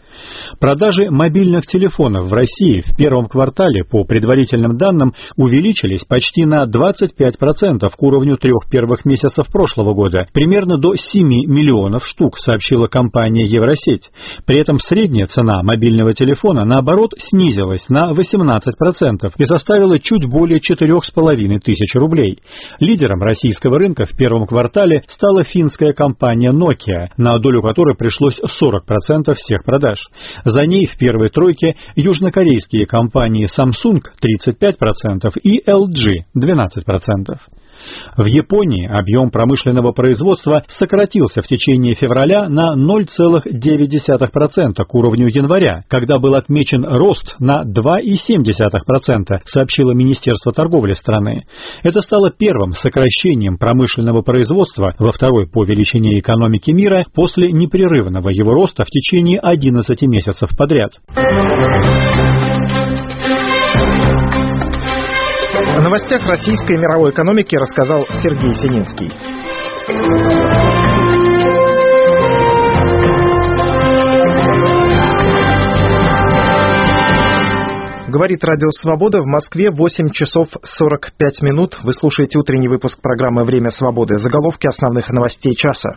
Продажи мобильных телефонов в России в первом квартале, по предварительным данным, увеличились почти на двадцать пять процентов к уровню трех первых месяцев прошлого года, примерно до семи миллионов штук, сообщила компания Евросеть. При этом средняя цена мобильного телефона, наоборот, снизилась на восемнадцать процентов и составила чуть более четырех с половиной тысяч рублей. Лидером российского рынка в первом квартале стала финская компания Nokia, на долю которой пришлось сорок процентов всех продаж. За ней в первой тройке южнокорейские компании Samsung тридцать пять процентов и эл джи двенадцать процентов. В Японии объем промышленного производства сократился в течение февраля на ноль целых девять десятых процента к уровню января, когда был отмечен рост на два целых семь десятых процента, сообщило Министерство торговли страны. Это стало первым сокращением промышленного производства во второй по величине экономики мира после непрерывного его роста в течение одиннадцати месяцев подряд. О новостях российской и мировой экономики рассказал Сергей Сининский. Говорит Радио Свобода. В Москве восемь часов сорок пять минут. Вы слушаете утренний выпуск программы «Время свободы». Заголовки основных новостей часа.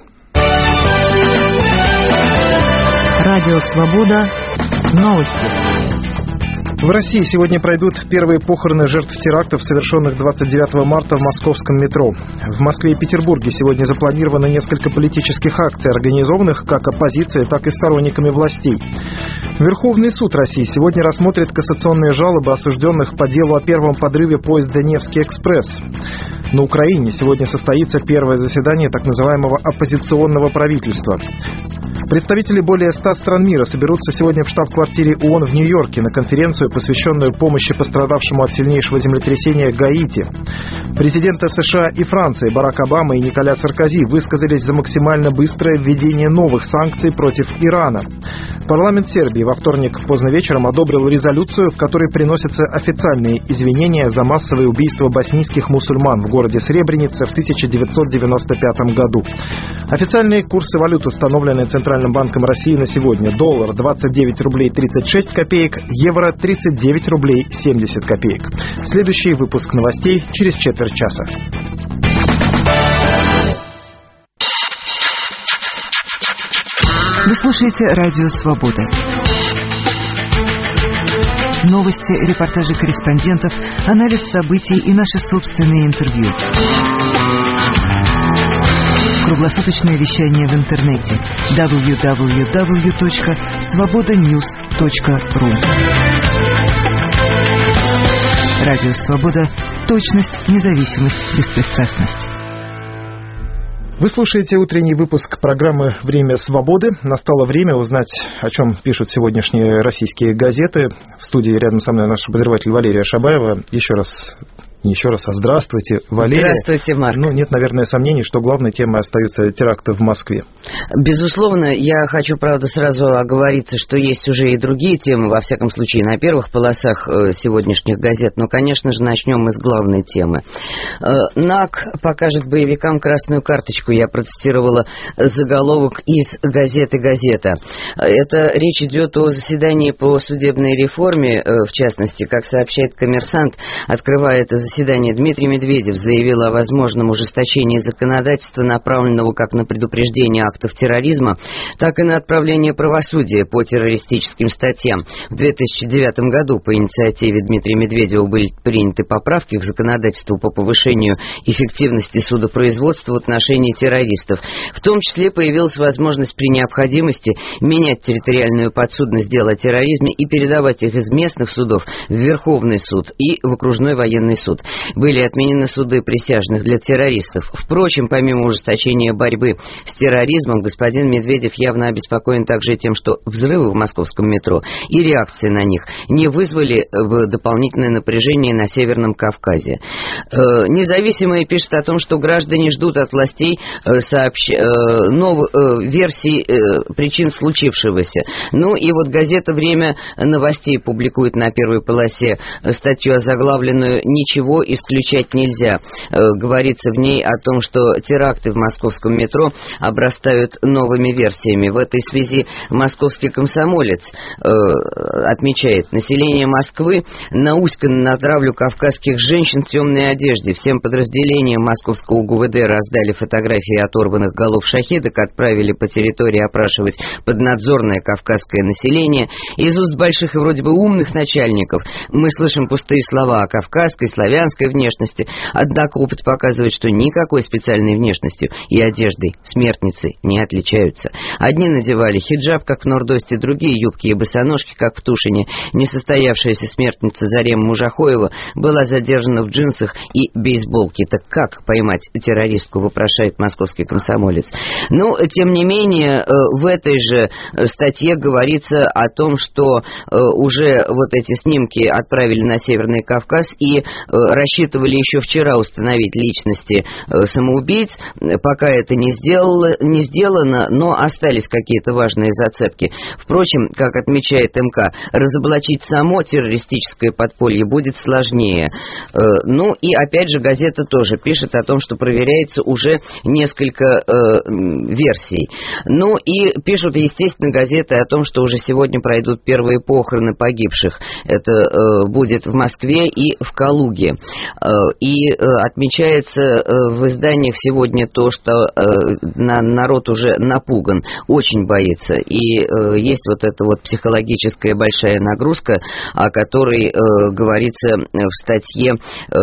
Радио Свобода. Новости. В России сегодня пройдут первые похороны жертв терактов, совершенных двадцать девятого марта в московском метро. В Москве и Петербурге сегодня запланировано несколько политических акций, организованных как оппозицией, так и сторонниками властей. Верховный суд России сегодня рассмотрит кассационные жалобы осужденных по делу о первом подрыве поезда «Невский экспресс». На Украине сегодня состоится первое заседание так называемого оппозиционного правительства. Представители более ста стран мира соберутся сегодня в штаб-квартире ООН в Нью-Йорке на конференцию, посвященную помощи пострадавшему от сильнейшего землетрясения Гаити. Президенты США и Франции Барак Обама и Николя Саркози высказались за максимально быстрое введение новых санкций против Ирана. Парламент Сербии во вторник поздно вечером одобрил резолюцию, в которой приносятся официальные извинения за массовые убийства боснийских мусульман в городе Сребреница в тысяча девятьсот девяносто пятом году. Официальные курсы валют установлены Центральным банком России на сегодня. Доллар двадцать девять рублей тридцать шесть копеек, евро тридцать девять рублей семьдесят копеек. Следующий выпуск новостей через четверть часа. Вы слушаете Радио Свобода. Новости, репортажи корреспондентов, анализ событий и наши собственные интервью. Круглосуточное вещание в интернете дабл ю дабл ю дабл ю точка свобода ньюс точка ру. Радио Свобода. Точность, независимость, беспристрастность. Вы слушаете утренний выпуск программы «Время свободы». Настало время узнать, о чем пишут сегодняшние российские газеты. В студии рядом со мной наш обозреватель Валерия Шабаева. Еще раз... Не еще раз, а здравствуйте, Валерия. Здравствуйте, Марк. Ну, нет, наверное, сомнений, что главной темой остаются теракты в Москве. Безусловно, я хочу, правда, сразу оговориться, что есть уже и другие темы, во всяком случае, на первых полосах сегодняшних газет. Но, конечно же, начнем мы с главной темы. НАК покажет боевикам красную карточку. Я процитировала заголовок из газеты «Газета». Это речь идет о заседании по судебной реформе, в частности, как сообщает «Коммерсант», открывая это заседание, Дмитрий Медведев заявил о возможном ужесточении законодательства, направленного как на предупреждение актов терроризма, так и на отправление правосудия по террористическим статьям. В две тысячи девятом году по инициативе Дмитрия Медведева были приняты поправки к законодательству по повышению эффективности судопроизводства в отношении террористов. В том числе появилась возможность при необходимости менять территориальную подсудность дел о терроризме и передавать их из местных судов в Верховный суд и в окружной военный суд. Были отменены суды присяжных для террористов. Впрочем, помимо ужесточения борьбы с терроризмом, господин Медведев явно обеспокоен также тем, что взрывы в московском метро и реакции на них не вызвали дополнительное напряжение на Северном Кавказе. Независимые пишут о том, что граждане ждут от властей сообщ... новых версий причин случившегося. Ну и вот газета «Время новостей» публикует на первой полосе статью, озаглавленную «Ничего исключать нельзя». Э, говорится в ней о том, что теракты в московском метро обрастают новыми версиями. В этой связи московский комсомолец э, отмечает: население Москвы науськано на травлю кавказских женщин в темной одежде. Всем подразделениям московского ГУВД раздали фотографии оторванных голов шахедок, отправили по территории опрашивать поднадзорное кавказское население. Из уст больших и вроде бы умных начальников мы слышим пустые слова о кавказской, славянской внешности, однако опыт показывает, что никакой специальной внешностью и одеждой смертницы не отличаются. Одни надевали хиджаб, как в Нордосте, другие юбки и босоножки, как в Тушине. Несостоявшаяся смертница Зарема Мужахоева была задержана в джинсах и бейсболке. Так как поймать террористку, вопрошает московский комсомолец. Но, тем не менее, в этой же статье говорится о том, что уже вот эти снимки отправили на Северный Кавказ, и рассчитывали еще вчера установить личности самоубийц, пока это не сделало, не сделано, но остались какие-то важные зацепки. Впрочем, как отмечает МК, разоблачить само террористическое подполье будет сложнее. Ну и опять же газета тоже пишет о том, что проверяется уже несколько э, версий. Ну и пишут, естественно, газеты о том, что уже сегодня пройдут первые похороны погибших. Это э, будет в Москве и в Калуге. Э, и э, отмечается э, в изданиях сегодня то, что э, на, народ уже напуган, очень боится. И э, есть вот эта вот психологическая большая нагрузка, о которой э, говорится в статье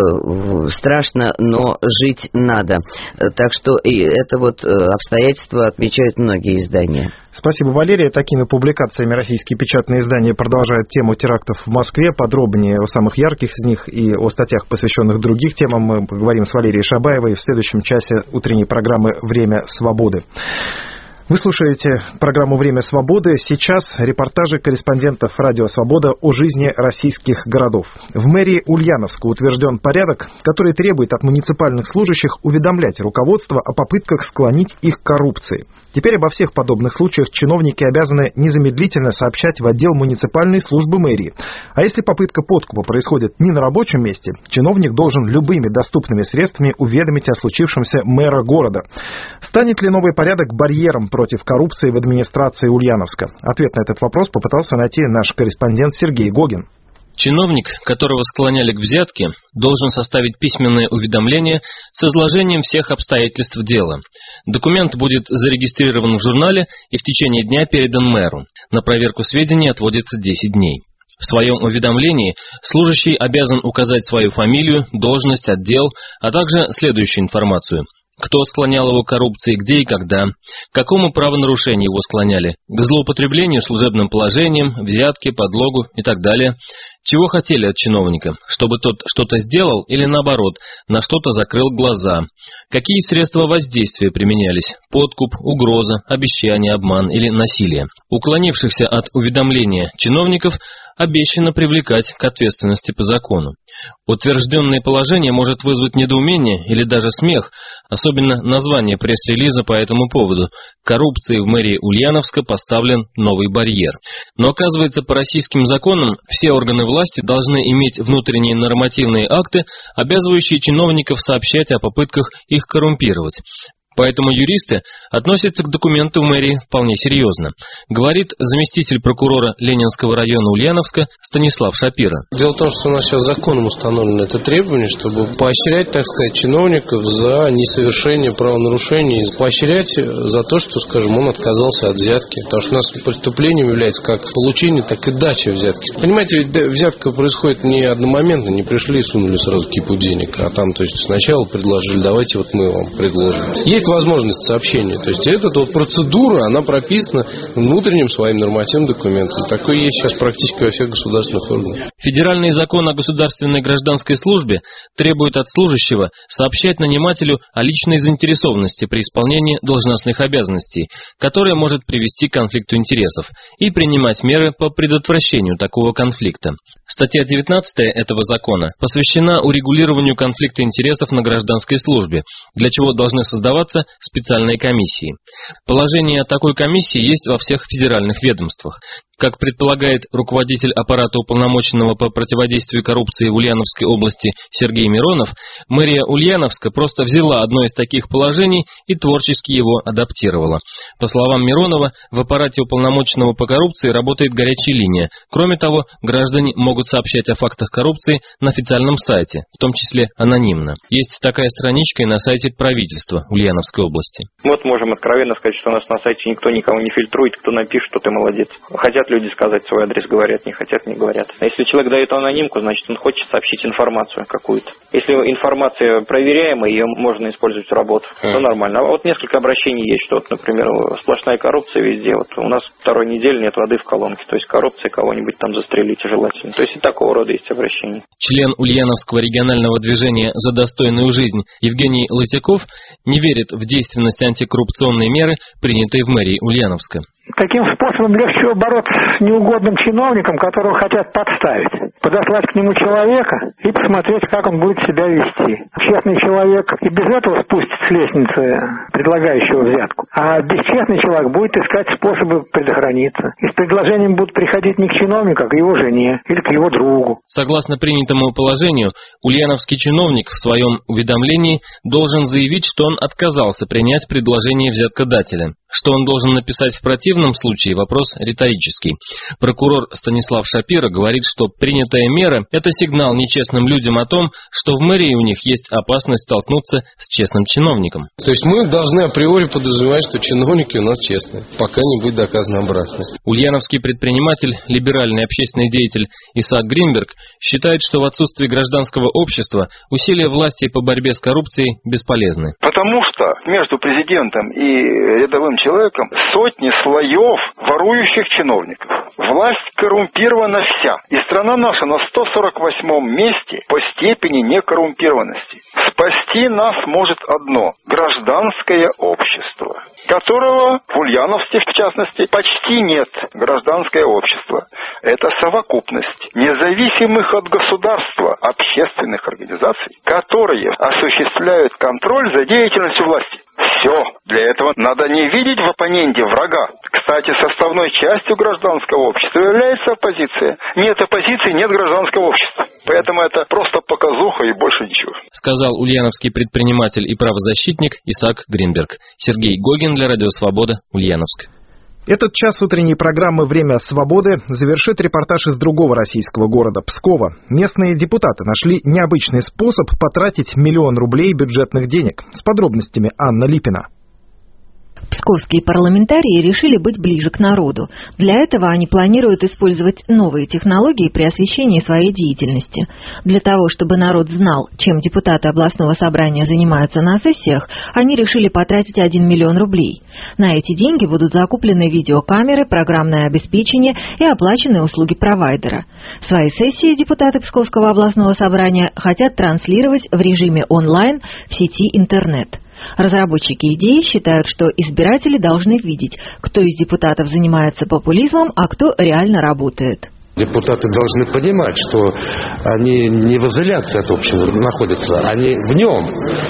э, «Страшно, но жить надо». Так что и это вот обстоятельства отмечают многие издания. Спасибо, Валерия. Такими публикациями российские печатные издания продолжают тему терактов в Москве. Подробнее о самых ярких из них и о статьях, посвященных другим темам, мы поговорим с Валерией Шабаевой в следующем часе утренней программы «Время свободы». Вы слушаете программу «Время свободы». Сейчас репортажи корреспондентов «Радио Свобода» о жизни российских городов. В мэрии Ульяновска утвержден порядок, который требует от муниципальных служащих уведомлять руководство о попытках склонить их к коррупции. Теперь обо всех подобных случаях чиновники обязаны незамедлительно сообщать в отдел муниципальной службы мэрии. А если попытка подкупа происходит не на рабочем месте, чиновник должен любыми доступными средствами уведомить о случившемся мэра города. Станет ли новый порядок барьером против коррупции в администрации Ульяновска? Ответ на этот вопрос попытался найти наш корреспондент Сергей Гогин. Чиновник, которого склоняли к взятке, должен составить письменное уведомление с изложением всех обстоятельств дела. Документ будет зарегистрирован в журнале и в течение дня передан мэру. На проверку сведений отводится десять дней. В своем уведомлении служащий обязан указать свою фамилию, должность, отдел, а также следующую информацию. Кто склонял его к коррупции, где и когда, к какому правонарушению его склоняли, к злоупотреблению служебным положением, взятке, подлогу и так далее. Чего хотели от чиновника, чтобы тот что-то сделал или наоборот, на что-то закрыл глаза. Какие средства воздействия применялись, подкуп, угроза, обещание, обман или насилие. Уклонившихся от уведомления чиновников обещано привлекать к ответственности по закону. Утвержденное положение может вызвать недоумение или даже смех, особенно название пресс-релиза по этому поводу. Коррупции в мэрии Ульяновска поставлен новый барьер. Но оказывается, по российским законам все органы власти должны иметь внутренние нормативные акты, обязывающие чиновников сообщать о попытках их коррумпировать. Поэтому юристы относятся к документу мэрии вполне серьезно, говорит заместитель прокурора Ленинского района Ульяновска Станислав Шапира. Дело в том, что у нас сейчас законом установлено это требование, чтобы поощрять, так сказать, чиновников за несовершение правонарушений, поощрять за то, что, скажем, он отказался от взятки. Потому что у нас преступлением является как получение, так и дача взятки. Понимаете, ведь взятка происходит не одномоментно, не пришли и сунули сразу кипу денег, а там, то есть, сначала предложили, давайте вот мы вам предложим. Есть возможность сообщения. То есть эта вот процедура, она прописана внутренним своим нормативным документом. Такое есть сейчас практически во всех государственных органах. Федеральный закон о государственной гражданской службе требует от служащего сообщать нанимателю о личной заинтересованности при исполнении должностных обязанностей, которая может привести к конфликту интересов, и принимать меры по предотвращению такого конфликта. Статья девятнадцатая этого закона посвящена урегулированию конфликта интересов на гражданской службе, для чего должны создаваться специальные комиссии. Положение о такой комиссии есть во всех федеральных ведомствах. Как предполагает руководитель аппарата уполномоченного по противодействию коррупции в Ульяновской области Сергей Миронов, мэрия Ульяновска просто взяла одно из таких положений и творчески его адаптировала. По словам Миронова, в аппарате уполномоченного по коррупции работает горячая линия. Кроме того, граждане могут сообщать о фактах коррупции на официальном сайте, в том числе анонимно. Есть такая страничка и на сайте правительства Ульяновской области. Вот можем откровенно сказать, что у нас на сайте никто никого не фильтрует, кто напишет, что ты молодец. Хотят люди сказать свой адрес, говорят, не хотят, не говорят. А если человек дает анонимку, значит, он хочет сообщить информацию какую-то. Если информация проверяемая, ее можно использовать в работу, а. то нормально. А вот несколько обращений есть, что, вот, например, сплошная коррупция везде. Вот у нас второй недели нет воды в колонке, то есть коррупция, кого-нибудь там застрелить желательно. То есть и такого рода есть обращения. Член Ульяновского регионального движения «За достойную жизнь» Евгений Лысяков не верит в действенность антикоррупционной меры, принятой в мэрии Ульяновска. Каким способом легче бороться с неугодным чиновникам, которого хотят подставить? подослать к нему человека и посмотреть, как он будет себя вести. Честный человек и без этого спустится с лестницы предлагающего взятку, а бесчестный человек будет искать способы предохраниться. И с предложением будут приходить не к чиновнику, а к его жене или к его другу. Согласно принятому положению, ульяновский чиновник в своем уведомлении должен заявить, что он отказался принять предложение взяткодателя. Что он должен написать в противном случае, вопрос риторический. Прокурор Станислав Шапира говорит, что принятая мера – это сигнал нечестным людям о том, что в мэрии у них есть опасность столкнуться с честным чиновником. То есть мы должны априори подразумевать, что чиновники у нас честные, пока не будет доказано обратное. Ульяновский предприниматель, либеральный общественный деятель Исаак Гринберг считает, что в отсутствии гражданского общества усилия власти по борьбе с коррупцией бесполезны. Потому что между президентом и рядовым человеком сотни слоев ворующих чиновников. Власть коррумпирована вся. И страна наша на сто сорок восьмом месте по степени некоррумпированности. Спасти нас может одно – гражданское общество, которого в Ульяновске, в частности, почти нет. Гражданское общество – это совокупность независимых от государства общественных организаций, которые осуществляют контроль за деятельностью власти. Все. Для этого надо не видеть в оппоненте врага. Кстати, составной частью гражданского общества является оппозиция. Нет оппозиции, нет гражданского общества. Поэтому это просто показуха и больше ничего. Сказал ульяновский предприниматель и правозащитник Исаак Гринберг. Сергей Гогин для Радио Свобода, Ульяновск. Этот час утренней программы «Время свободы» завершит репортаж из другого российского города – Пскова. Местные депутаты нашли необычный способ потратить миллион рублей бюджетных денег. С подробностями Анна Липина. Псковские парламентарии решили быть ближе к народу. Для этого они планируют использовать новые технологии при освещении своей деятельности. Для того, чтобы народ знал, чем депутаты областного собрания занимаются на сессиях, они решили потратить один миллион рублей. На эти деньги будут закуплены видеокамеры, программное обеспечение и оплачены услуги провайдера. Свои сессии депутаты Псковского областного собрания хотят транслировать в режиме онлайн в сети интернет. Разработчики идеи считают, что избиратели должны видеть, кто из депутатов занимается популизмом, а кто реально работает. Депутаты должны понимать, что они не в изоляции от общества находятся, они в нем.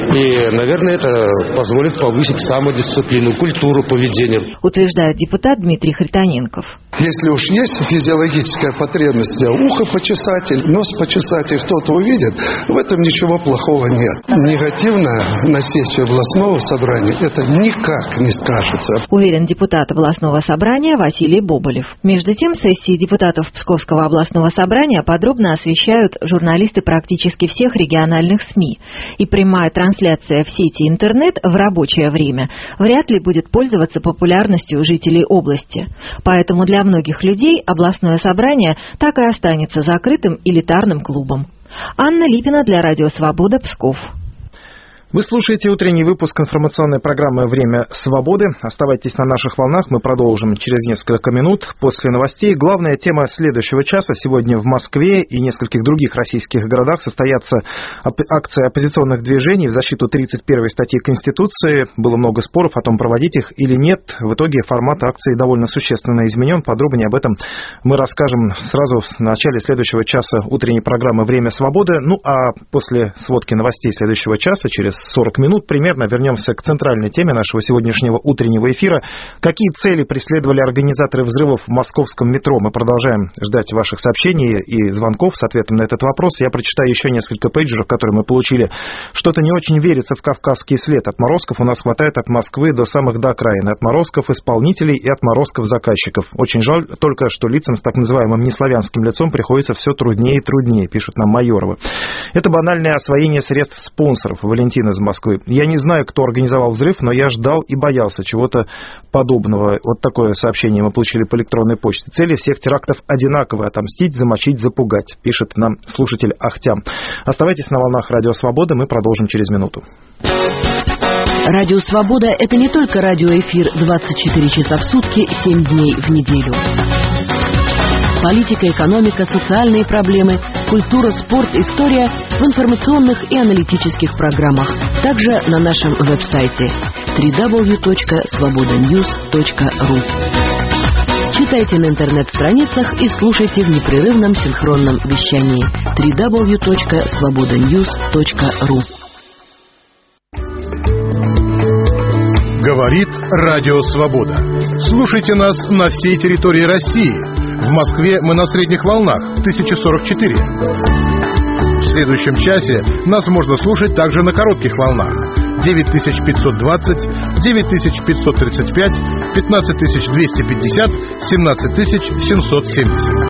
И, наверное, это позволит повысить самодисциплину, культуру поведения. Утверждает депутат Дмитрий Хритоненков. Если уж есть физиологическая потребность, ухо почесать, нос почесать, и кто-то увидит, в этом ничего плохого нет. Негативно на сессию областного собрания это никак не скажется. Уверен депутат областного собрания Василий Боболев. Между тем, сессии депутатов Псковского областного собрания подробно освещают журналисты практически всех региональных СМИ. И прямая трансляция в сети интернет в рабочее время вряд ли будет пользоваться популярностью жителей области. Поэтому для многих людей областное собрание так и останется закрытым элитарным клубом. Анна Липина для Радио Свобода, Псков. Вы слушаете утренний выпуск информационной программы «Время свободы». Оставайтесь на наших волнах, мы продолжим через несколько минут. После новостей главная тема следующего часа. Сегодня в Москве и нескольких других российских городах состоятся акции оппозиционных движений в защиту тридцать первой статьи Конституции. Было много споров о том, проводить их или нет. В итоге формат акции довольно существенно изменен. Подробнее об этом мы расскажем сразу в начале следующего часа утренней программы «Время свободы». Ну а после сводки новостей следующего часа, через сорок минут примерно, вернемся к центральной теме нашего сегодняшнего утреннего эфира. Какие цели преследовали организаторы взрывов в московском метро? Мы продолжаем ждать ваших сообщений и звонков с ответом на этот вопрос. Я прочитаю еще несколько пейджеров, которые мы получили. Что-то не очень верится в кавказский след. Отморозков у нас хватает от Москвы до самых до окраины. Отморозков исполнителей и отморозков заказчиков. Очень жаль только, что лицам с так называемым неславянским лицом приходится все труднее и труднее, пишут нам Майоровы. Это банальное освоение средств спонсоров. Валентин из Москвы. Я не знаю, кто организовал взрыв, но я ждал и боялся чего-то подобного. Вот такое сообщение мы получили по электронной почте. Цели всех терактов одинаковые: отомстить, замочить, запугать, пишет нам слушатель Ахтям. Оставайтесь на волнах Радио Свобода, мы продолжим через минуту. Радио Свобода — это не только радиоэфир двадцать четыре часа в сутки, семь дней в неделю. Политика, экономика, социальные проблемы, культура, спорт, история в информационных и аналитических программах. Также на нашем веб-сайте дабл ю дабл ю дабл ю точка свобода ньюс точка ру. Читайте на интернет-страницах и слушайте в непрерывном синхронном вещании дабл ю дабл ю дабл ю точка свобода ньюс точка ру. Говорит Радио Свобода. Слушайте нас на всей территории России. В Москве мы на средних волнах тысяча сорок четыре. В следующем часе нас можно слушать также на коротких волнах девять тысяч пятьсот двадцать, девять тысяч пятьсот тридцать пять, пятнадцать тысяч двести пятьдесят, семнадцать тысяч семьсот семьдесят.